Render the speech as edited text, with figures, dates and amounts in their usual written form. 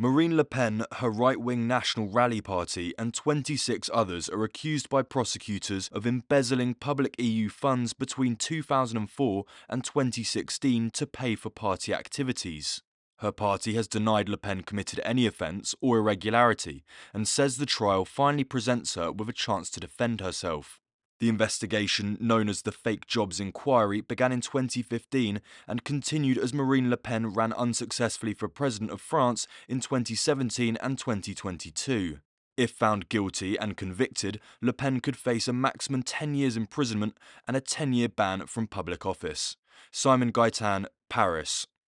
Marine Le Pen, her right-wing National Rally Party and 26 others are accused by prosecutors of embezzling public EU funds between 2004 and 2016 to pay for party activities. Her party has denied Le Pen committed any offence or irregularity and says the trial finally presents her with a chance to defend herself. The investigation, known as the Fake Jobs Inquiry, began in 2015 and continued as Marine Le Pen ran unsuccessfully for President of France in 2017 and 2022. If found guilty and convicted, Le Pen could face a maximum 10 years imprisonment and a 10-year ban from public office. Simon Gaitan, Paris.